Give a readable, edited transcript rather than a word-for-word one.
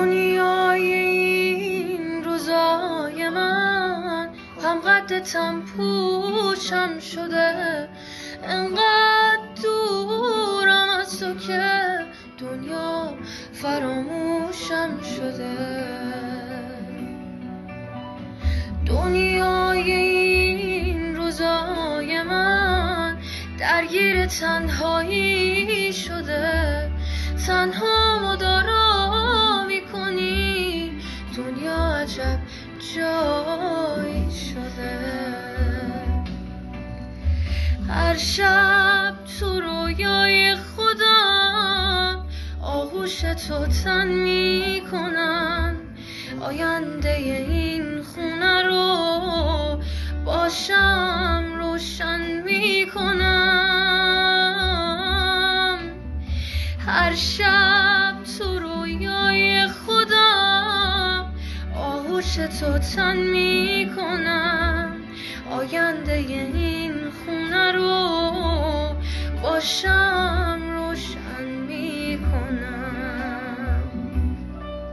دنیای این روزای من هم قدتم پوچم شده، انقدر دورم از تو که دنیا فراموشم شده. دنیای این روزای من درگیر تنهایی شده، تنها مدارا میکنی، دنیا عجب جایی شده. هر شب تو رویای خودم آغوش تو تن میکنم، آینده این خونه رو باشم روشن میکنم. هر شب تو رویای خودم آغوش تو تن میکنم، آینده این خونه رو باشم